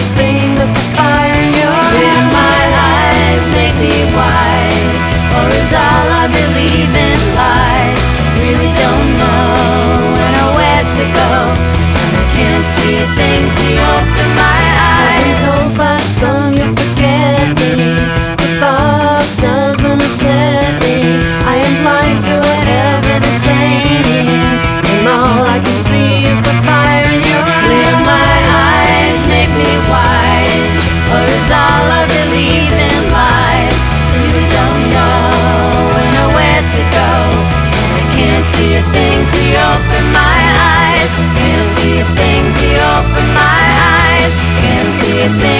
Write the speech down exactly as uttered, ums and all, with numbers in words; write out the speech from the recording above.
thing but the fire in your eyes. Did my eyes make me wise, or is all I believe in lies? Really don't know when or where to go, and I can't see a thing till you open my I've been eyes. told by some you'll forget me. The thought doesn't upset me. I am blind to whatever they're saying, and all I can see is the fire in your eyes. Did my eyes make me wise, or is all I believe in lies? Really don't know when or where to go, and I can't see a thing till you open my eyes. Can't see a thing till you open my eyes. Can't see a thing